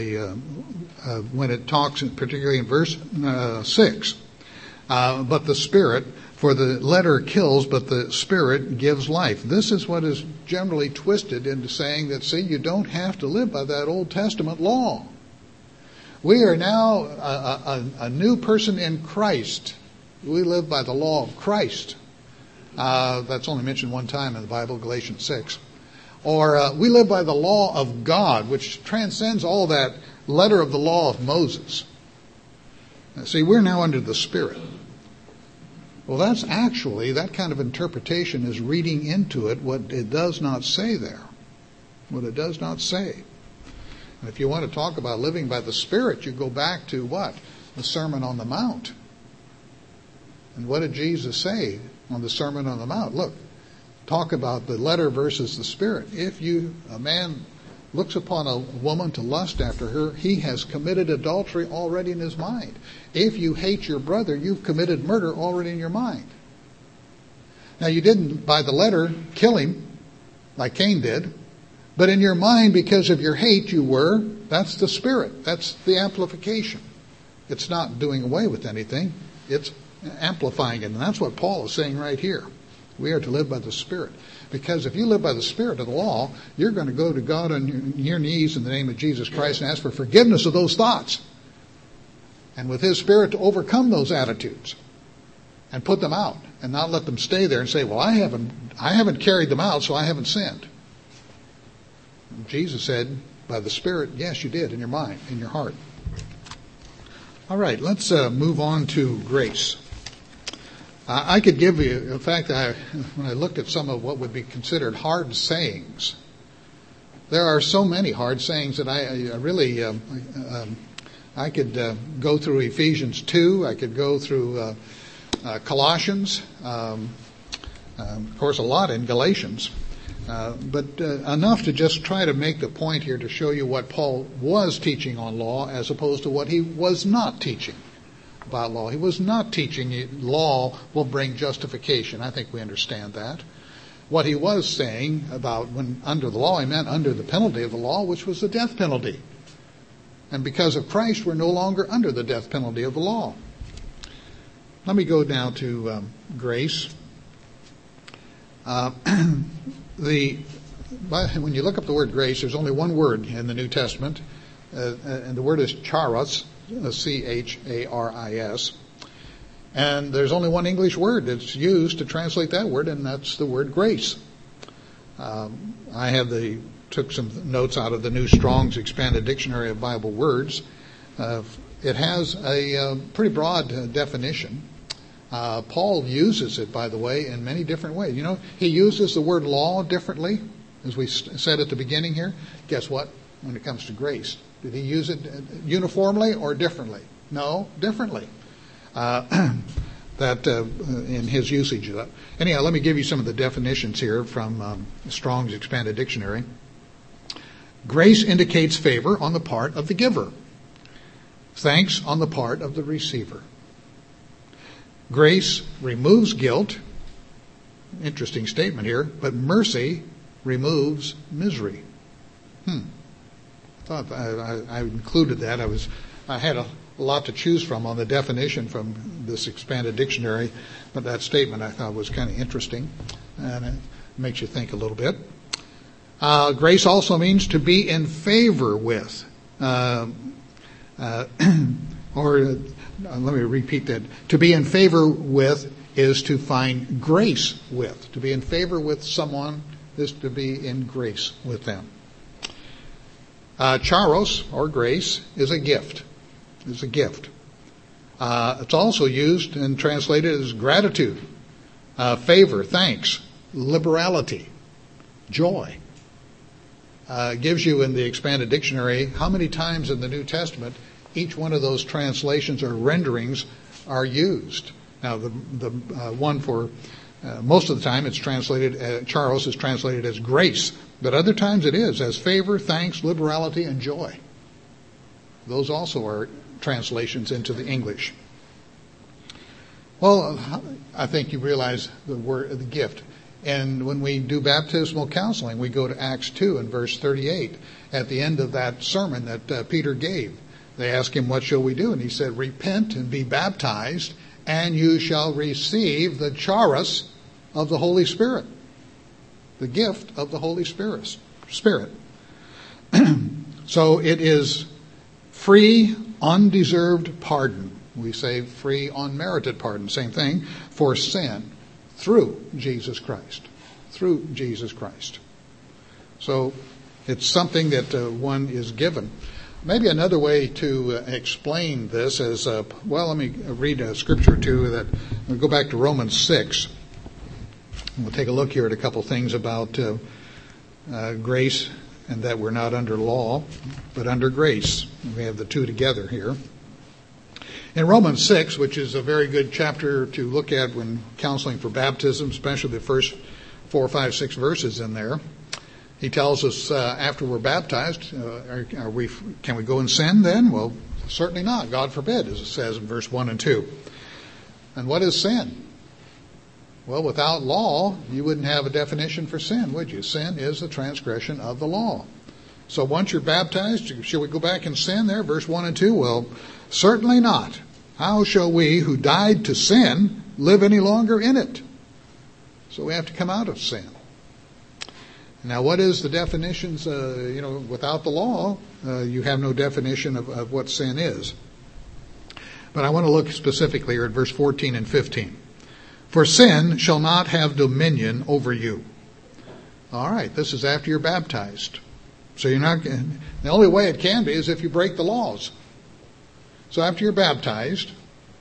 when it talks, particularly in verse 6, but the Spirit, for the letter kills, but the Spirit gives life. This is what is generally twisted into saying that, see, you don't have to live by that Old Testament law. We are now a new person in Christ. We live by the law of Christ. That's only mentioned one time in the Bible, Galatians 6. Or we live by the law of God, which transcends all that letter of the law of Moses. See, we're now under the Spirit. Well, that's actually, that kind of interpretation is reading into it what it does not say there. What it does not say. And if you want to talk about living by the Spirit, you go back to what? The Sermon on the Mount. And what did Jesus say on the Sermon on the Mount? Look, talk about the letter versus the Spirit. If a man looks upon a woman to lust after her, he has committed adultery already in his mind. If you hate your brother, you've committed murder already in your mind. Now, you didn't, by the letter, kill him, like Cain did, but in your mind, because of your hate, you were. That's the Spirit. That's the amplification. It's not doing away with anything. It's amplifying it. And that's what Paul is saying right here. We are to live by the Spirit. Because if you live by the Spirit of the law, you're going to go to God on your knees in the name of Jesus Christ and ask for forgiveness of those thoughts. And with His Spirit to overcome those attitudes and put them out and not let them stay there and say, well, I haven't carried them out, so I haven't sinned. And Jesus said, by the Spirit, yes, you did, in your mind, in your heart. All right, let's move on to grace. I could give you, in fact, when I looked at some of what would be considered hard sayings, there are so many hard sayings that I really, I could go through Ephesians 2, I could go through Colossians, of course a lot in Galatians, but enough to just try to make the point here to show you what Paul was teaching on law as opposed to what he was not teaching about law. He was not teaching law will bring justification. I think we understand that. What he was saying about when under the law, he meant under the penalty of the law, which was the death penalty. And because of Christ, we're no longer under the death penalty of the law. Let me go now to grace. When you look up the word grace, there's only one word in the New Testament, and the word is charis, C-H-A-R-I-S. And there's only one English word that's used to translate that word, and that's the word grace. I took some notes out of the New Strong's Expanded Dictionary of Bible Words. It has a pretty broad definition. Paul uses it, by the way, in many different ways. You know, he uses the word law differently, as we said at the beginning here. Guess what? When it comes to grace, did he use it uniformly or differently? No, differently. In his usage of that. Anyhow, let me give you some of the definitions here from Strong's Expanded Dictionary. Grace indicates favor on the part of the giver. Thanks on the part of the receiver. Grace removes guilt. Interesting statement here. But mercy removes misery. I thought I included that. I had a lot to choose from on the definition from this expanded dictionary, but that statement I thought was kind of interesting, and it makes you think a little bit. Grace also means to be in favor with, or let me repeat that. To be in favor with is to find grace with. To be in favor with someone is to be in grace with them. Charos, or grace, is a gift. It's a gift. It's also used and translated as gratitude, favor, thanks, liberality, joy. It gives you in the Expanded Dictionary how many times in the New Testament each one of those translations or renderings are used. Now, the one for most of the time it's translated, charos is translated as grace, but other times it is as favor, thanks, liberality, and joy. Those also are translations into the English. Well, I think you realize the gift. And when we do baptismal counseling, we go to Acts 2 and verse 38. At the end of that sermon that Peter gave, they asked him, what shall we do? And he said, repent and be baptized, and you shall receive the charis of the Holy Spirit. The gift of the Holy Spirit. So it is free, undeserved pardon. We say free, unmerited pardon. Same thing for sin through Jesus Christ. Through Jesus Christ. So it's something that one is given. Maybe another way to explain this is, let me read a scripture or two. We'll go back to Romans 6. We'll take a look here at a couple things about grace, and that we're not under law, but under grace. We have the two together here. In Romans 6, which is a very good chapter to look at when counseling for baptism, especially the first 4, 5, 6 verses in there, he tells us after we're baptized, can we go and sin then? Well, certainly not. God forbid, as it says in verse 1 and 2. And what is sin? Well, without law, you wouldn't have a definition for sin, would you? Sin is the transgression of the law. So once you're baptized, should we go back and sin there? Verse 1 and 2? Well, certainly not. How shall we who died to sin live any longer in it? So we have to come out of sin. Now, what is the definitions? Without the law, you have no definition of what sin is. But I want to look specifically here at verse 14 and 15. For sin shall not have dominion over you. All right, this is after you're baptized. So the only way it can be is if you break the laws. So after you're baptized,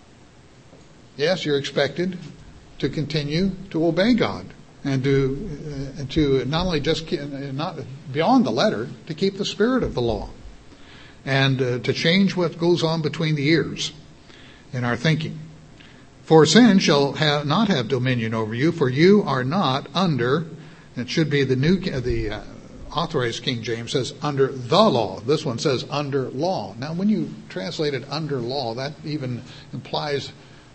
yes, you're expected to continue to obey God and to not only not beyond the letter, to keep the spirit of the law and to change what goes on between the ears in our thinking. For sin shall not have dominion over you, for you are not under. It should be the Authorized King James says under the law. This one says under law. Now, when you translate it under law, that even implies,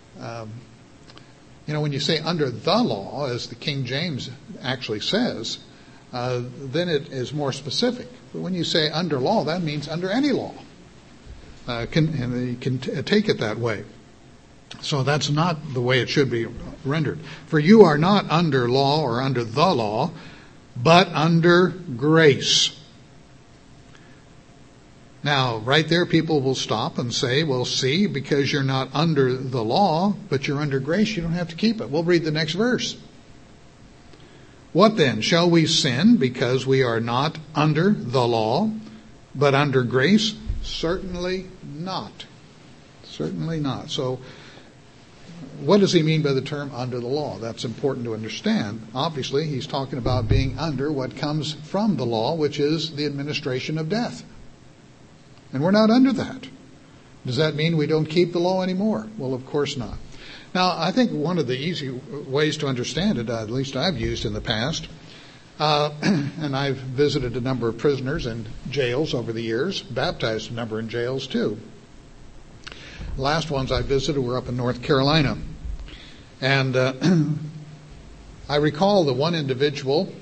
when you say under the law, as the King James actually says, then it is more specific. But when you say under law, that means under any law. And you can take it that way. So that's not the way it should be rendered. For you are not under law or under the law, but under grace. Now, right there, people will stop and say, well, see, because you're not under the law, but you're under grace, you don't have to keep it. We'll read the next verse. What then? Shall we sin because we are not under the law, but under grace? Certainly not. Certainly not. So, what does he mean by the term under the law? That's important to understand. Obviously, he's talking about being under what comes from the law, which is the administration of death. And we're not under that. Does that mean we don't keep the law anymore? Well, of course not. Now, I think one of the easy ways to understand it, at least I've used in the past, and I've visited a number of prisoners in jails over the years, baptized a number in jails too. The last ones I visited were up in North Carolina. And I recall the one individual,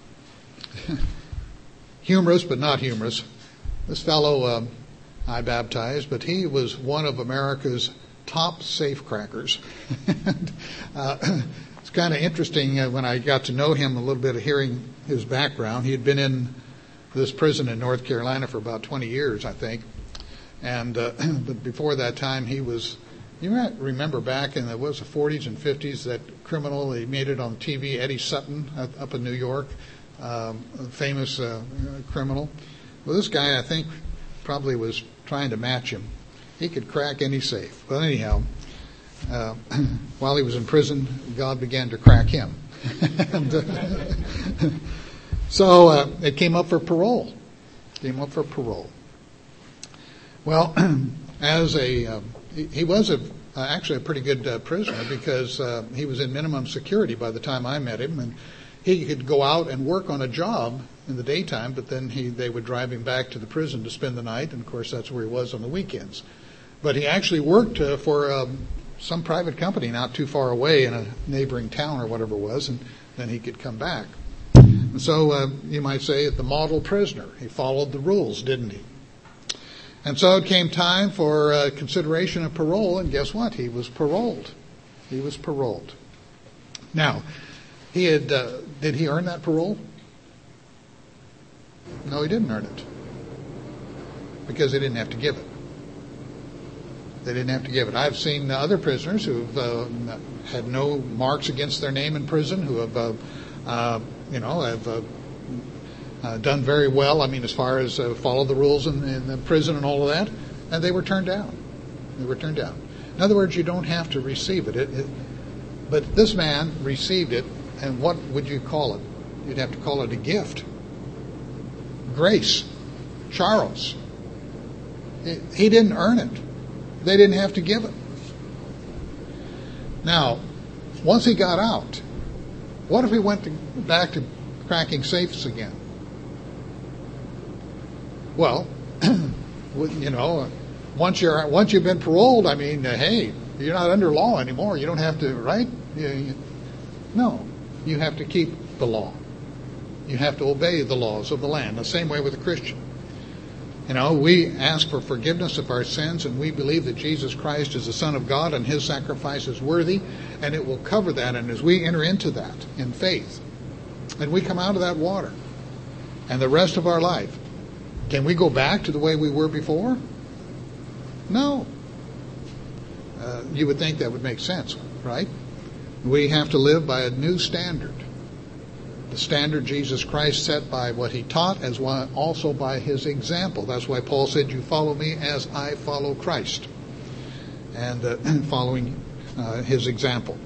humorous but not humorous. This fellow I baptized, but he was one of America's top safecrackers. It's kind of interesting when I got to know him a little bit, of hearing his background. He had been in this prison in North Carolina for about 20 years, I think. And but before that time, he was, you might remember back in the 40s and 50s, that criminal, he made it on TV, Eddie Sutton, up in New York, a famous criminal. Well, this guy, I think, probably was trying to match him. He could crack any safe. But anyhow, while he was in prison, God began to crack him. So it came up for parole. Well, he was actually a pretty good prisoner, because he was in minimum security by the time I met him, and he could go out and work on a job in the daytime, but then they would drive him back to the prison to spend the night, and of course that's where he was on the weekends. But he actually worked for some private company not too far away in a neighboring town or whatever it was, and then he could come back. And so you might say the model prisoner. He followed the rules, didn't he? And so it came time for consideration of parole, and guess what? He was paroled. Now, did he earn that parole? No, he didn't earn it, because they didn't have to give it. I've seen other prisoners who've had no marks against their name in prison, who have, done very well. I mean, as far as follow the rules in the prison and all of that, and they were turned down. In other words, you don't have to receive it. But this man received it, and what would you call it? You'd have to call it a gift. Grace. Charis. He didn't earn it. They didn't have to give it. Now, once he got out, what if he went back to cracking safes again? Well, once you've been paroled, I mean, hey, you're not under law anymore. You don't have to, right? No, you have to keep the law. You have to obey the laws of the land. The same way with a Christian. We ask for forgiveness of our sins, and we believe that Jesus Christ is the Son of God and His sacrifice is worthy, and it will cover that. And as we enter into that in faith, and we come out of that water, and the rest of our life, can we go back to the way we were before? No. You would think that would make sense, right? We have to live by a new standard. The standard Jesus Christ set by what He taught, as well also by His example. That's why Paul said, you follow me as I follow Christ. And following His example.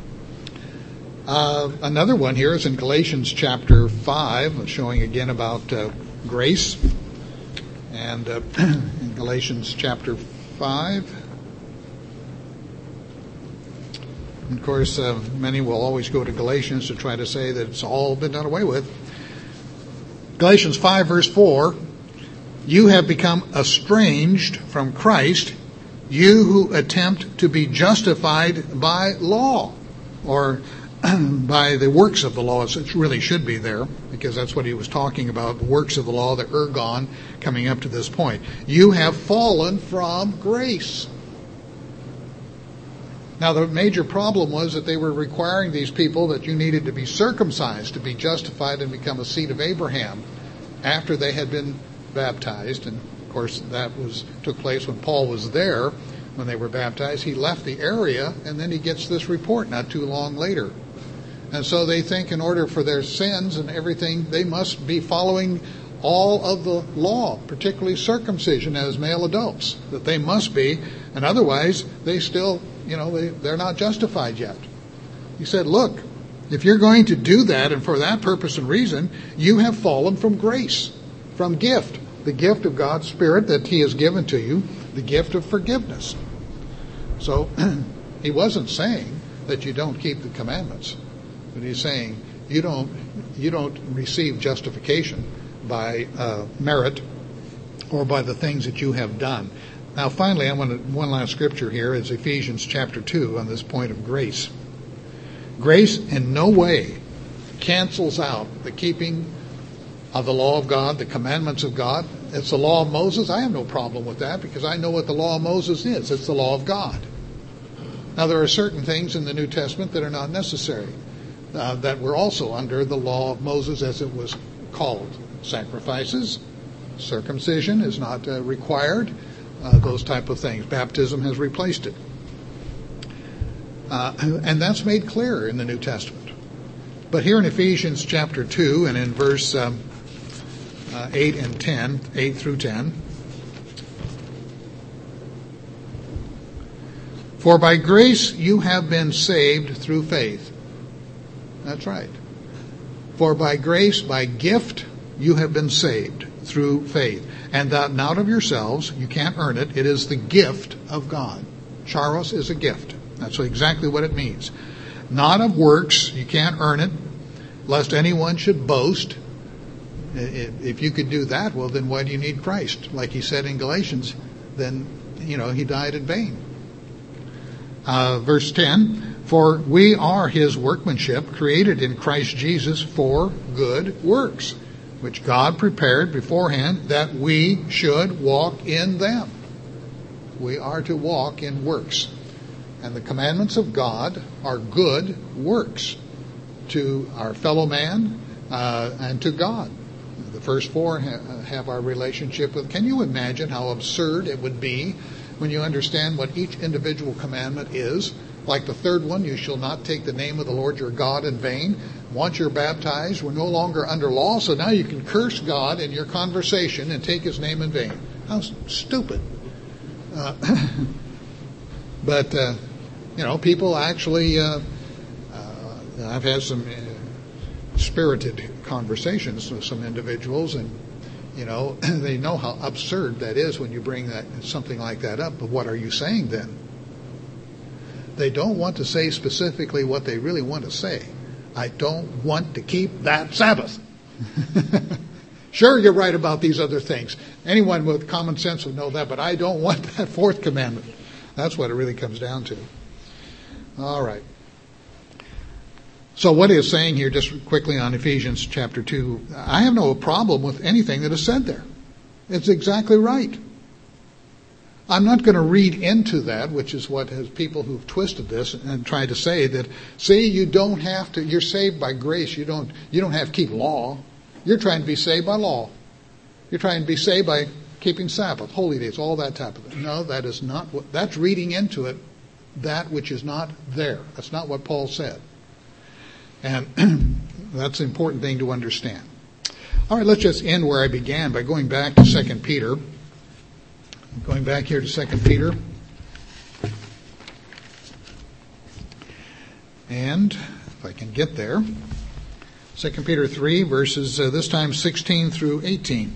Another one here is in Galatians chapter 5, showing again about grace. And in Galatians chapter 5, and of course, many will always go to Galatians to try to say that it's all been done away with. Galatians 5 verse 4, you have become estranged from Christ, you who attempt to be justified by law, or by the works of the law. It really should be there, because that's what he was talking about, the works of the law, the ergon, coming up to this point. You have fallen from grace. Now, the major problem was that they were requiring these people that you needed to be circumcised to be justified and become a seed of Abraham after they had been baptized. And, of course, took place when Paul was there, when they were baptized. He left the area, and then he gets this report not too long later. And so they think in order for their sins and everything, they must be following all of the law, particularly circumcision as male adults, that they must be, and otherwise they still, they're not justified yet. He said, look, if you're going to do that, and for that purpose and reason, you have fallen from grace, from gift, the gift of God's Spirit that He has given to you, the gift of forgiveness. So he wasn't saying that you don't keep the commandments, but he's saying you don't receive justification by merit or by the things that you have done. Now, finally, one last scripture here is Ephesians chapter 2 on this point of grace. Grace in no way cancels out the keeping of the law of God, the commandments of God. It's the law of Moses. I have no problem with that because I know what the law of Moses is. It's the law of God. Now, there are certain things in the New Testament that are not necessary, that were also under the law of Moses as it was called. Sacrifices, circumcision is not required, those type of things. Baptism has replaced it. And that's made clear in the New Testament. But here in Ephesians chapter 2 and in verse 8 through 10, for by grace you have been saved through faith. That's right. For by grace, by gift, you have been saved through faith. And that not of yourselves, you can't earn it. It is the gift of God. Charis is a gift. That's exactly what it means. Not of works, you can't earn it, lest anyone should boast. If you could do that, well, then why do you need Christ? Like he said in Galatians, then, he died in vain. Verse 10, for we are his workmanship, created in Christ Jesus for good works, which God prepared beforehand that we should walk in them. We are to walk in works. And the commandments of God are good works to our fellow man and to God. The first four have our relationship with. Can you imagine how absurd it would be when you understand what each individual commandment is? Like the third one, you shall not take the name of the Lord your God in vain. Once you're baptized, we're no longer under law, so now you can curse God in your conversation and take his name in vain. How stupid. But people actually, I've had some spirited conversations with some individuals, and, they know how absurd that is when you bring something like that up. But what are you saying then? They don't want to say specifically what they really want to say. I don't want to keep that Sabbath. Sure, you're right about these other things. Anyone with common sense would know that, but I don't want that fourth commandment. That's what it really comes down to. All right. So what he is saying here, just quickly on Ephesians chapter 2, I have no problem with anything that is said there. It's exactly right. I'm not going to read into that, which is what has people who've twisted this and tried to say that, see, you don't have to, you're saved by grace, you don't have to keep law. You're trying to be saved by law. You're trying to be saved by keeping Sabbath, holy days, all that type of thing. No, that is not what, that's reading into it that which is not there. That's not what Paul said. And that's an important thing to understand. All right, let's just end where I began by going back to 2 Peter. Going back here to 2 Peter. And if I can get there. 2 Peter 3, verses this time 16 through 18.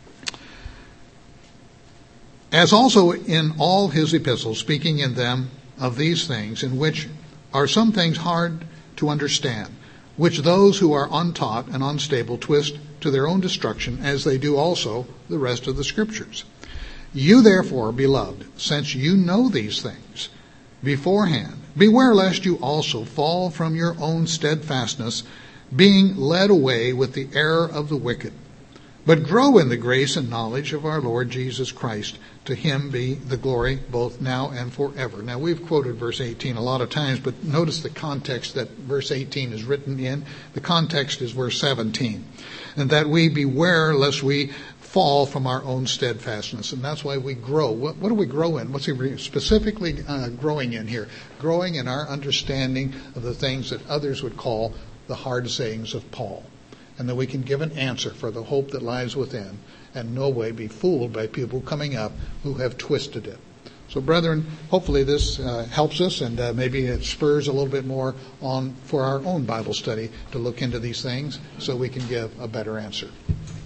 As also in all his epistles, speaking in them of these things, in which are some things hard to understand, which those who are untaught and unstable twist to their own destruction, as they do also the rest of the Scriptures. You therefore, beloved, since you know these things beforehand, beware lest you also fall from your own steadfastness, being led away with the error of the wicked. But grow in the grace and knowledge of our Lord Jesus Christ. To him be the glory both now and forever. Now, we've quoted verse 18 a lot of times, but notice the context that verse 18 is written in. The context is verse 17. And that we beware lest we fall from our own steadfastness. And that's why we grow. What do we grow in? What's he specifically growing in here? Growing in our understanding of the things that others would call the hard sayings of Paul. And that we can give an answer for the hope that lies within, and no way be fooled by people coming up who have twisted it. So, brethren, hopefully this helps us, and maybe it spurs a little bit more on for our own Bible study to look into these things so we can give a better answer.